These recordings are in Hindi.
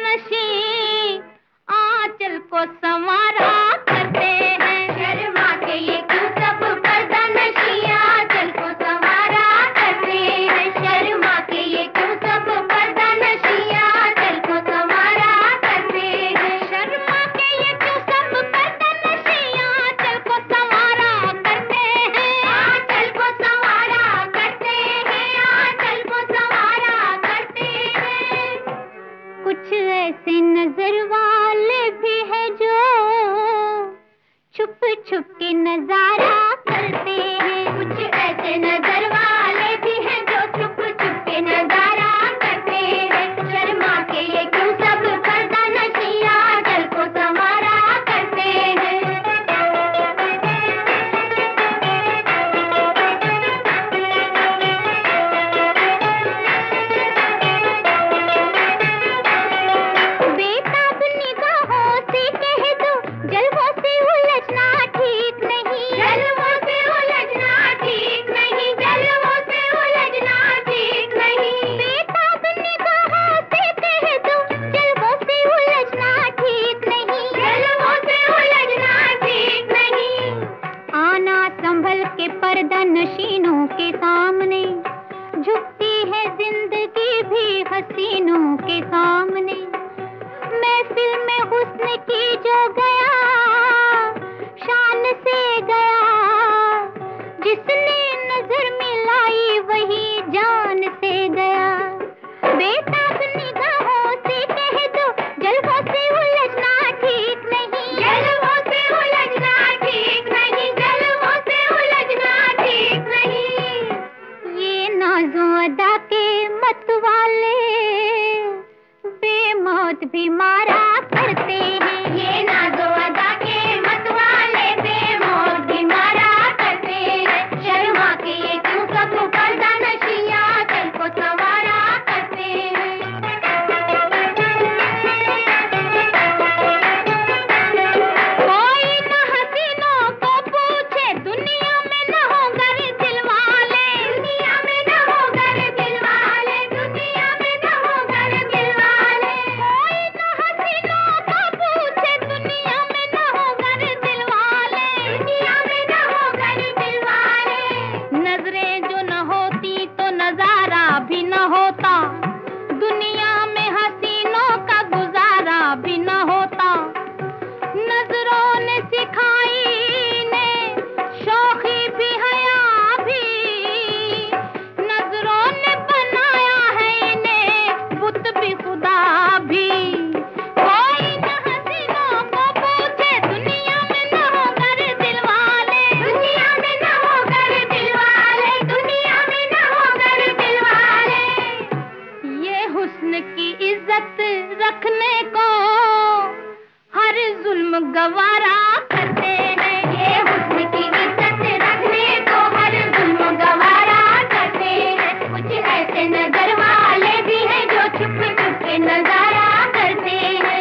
नशी आंचल को संवारा करते हैं। शर्मा के ये क्यों सब पर्दा नशी आंचल को संवारा करते हैं। शर्मा के ये क्यों सब पर्दा नशी आंचल को संवारा करते हैं। शर्मा के ये क्यों सब पर्दा नशी आंचल को संवारा करते हैं। आंचल को संवारा करते हैं। आंचल को संवारा करते हैं। कुछ ऐसे नजर वाले भी है जो छुप छुप के नजारा करते हैं। कुछ ऐसे नजर वाले भी हैं जो छुप छुप के नजारा करते हैं। शर्मा के ये क्यों सब पर्दा नशी आंचल को संवारा करते हैं। बेताब निगाहों से कह दो जलवों से उलझना ठीक नहीं। जलवों से उलझना ठीक नहीं। जलवों से उलझना ठीक नहीं। बेताब निगाहों से कह दो जलवों से उलझना ठीक नहीं। जलवों से उलझना ठीक नहीं। आना संभल के पर्दा नशीनों के सामने झुकती है जिंदगी भी हसीनों के सामने। महफिल में हुस्न की जो गया शान से गया। जिसने नजर मिलाई वही जान से गया। बेताब निगाहों से कह दो जलवों से उलझना ठीक नहीं। जलवों से उलझना ठीक नहीं। जलवों से उलझना ठीक नहीं। ये नाज़ो अदा के मत वाले बेमौत भी मारा करते हैं। ये नाज़ो अदा के मत वाले बेमौत भी मारा करते हैं। शर्मा के ये क्यों सब पर्दा नशी आंचल को संवारा करते हैं। कोई न हसीनों को पूछे दुनिया में न हो गर दिल वाले। दुनिया में न हो गर दिल वाले। दुनिया में न हो गर दिल वाले। कोई न हसीनों को पूछे दुनिया में न हो गर दिल वाले। दुनिया में न हो गर दिल वाले। नजरें जो न होती तो नजारा भी न होता। दुनिया में हसीनों का गुजारा भी न होता। नजरों ने सिखाई इन्हें शौखी भी हया भी। नजरों ने बनाया है इन्हें बुत भी खुदा भी। कोई न हसीनों को पूछे दुनिया में न हो गर दिल वाले। दुनिया में न हो गर दिल वाले। दुनिया में न हो गर दिल वाले। ये हुस्न की इज्जत रखने को हर जुल्म गवारा करते हैं। ये हुस्न की इज्जत रखने को हर जुल्म गवारा करते हैं। कुछ ऐसे नजर वाले भी हैं जो छुप छुप के नजारा करते हैं।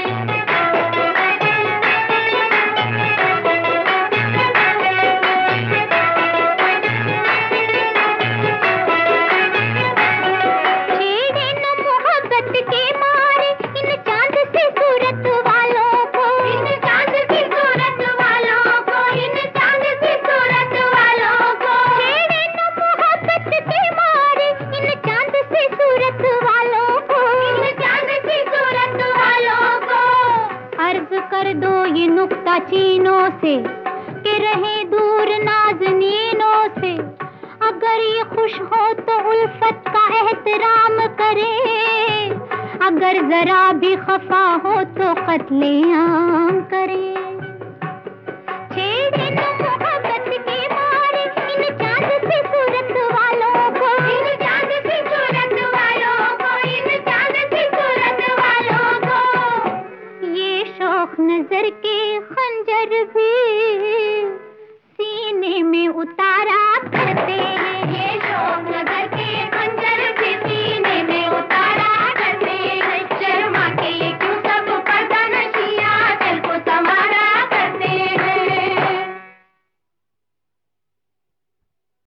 छेड़े न मोहब्बत के मारे इन चांद सी सूरत वालों को। इन चांद सी सूरत वालों को। इन चांद सी सूरत वालों को। छेड़े न मोहब्बत के मारे इन चांद सी सूरत वालों को। इन चांद सी सूरत वालों को। अर्ज कर दो ये नुक्ता चीनों से कि रहे दूर नाज़नीनों से। अगर ये खुश हो तो उल्फत का एहतराम करे। अगर जरा भी खफा हो तो कत्लेआम करे। छेड़े न मोहब्बत के मारे इन चांद सी सूरत वालों को। इन चांद सी सूरत वालों को। इन चांद सी सूरत वालों को। ये शौक नजर के खंजर भी सीने में उतारा करते हैं।